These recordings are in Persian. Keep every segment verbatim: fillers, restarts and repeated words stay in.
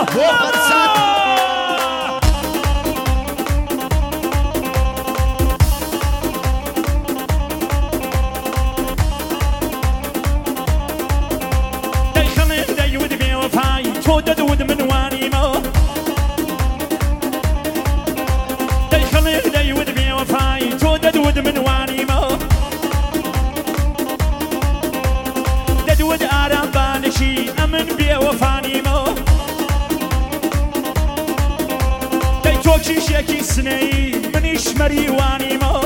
دود من واني ما داي خليك داي ود بي وفاي تو دود من واني ما دود آرام بالشي أمن بي وفاني ما داي توكي شيكي سني منيش مري واني ما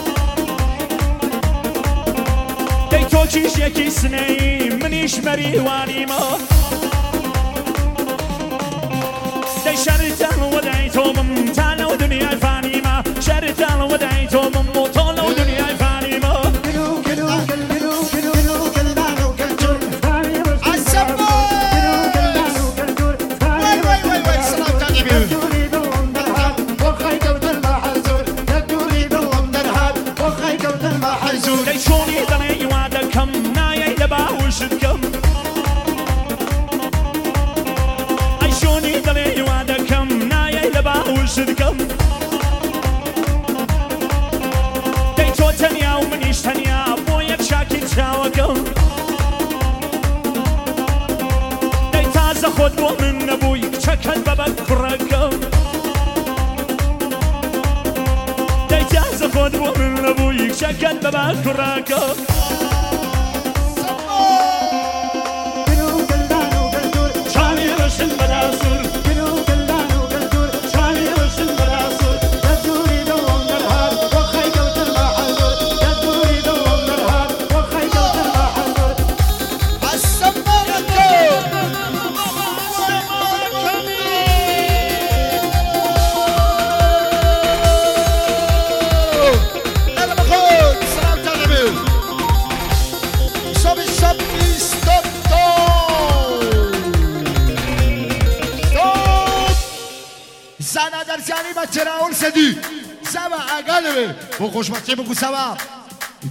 داي توكي شيكي سني منيش مري واني ما شرطان ودعيتهم تعالوا دنيا فاني ما شرطان ودعيتهم طالوا دنيا فاني ما كلو كلو كلو كلو كلو كلو كلو فاني السبب وي وي وي وي سلام تاني تريد الأمدرهاب وخي كوت المحزون تريد الأمدرهاب وخي كوت المحزون ليشوني دنيا وعدكم نايا يدبا وشدكم وشدكم داي تو تنيا ومنيش تنيا بويك شاكي تشاوكم داي تازا خود بو من ابويك شكل بابك كركم داي تازا خود بو من ابويك شكل بابك كركم زنه در زنی بچه راول سدی سوا اگل به خوشبختی بگو سوا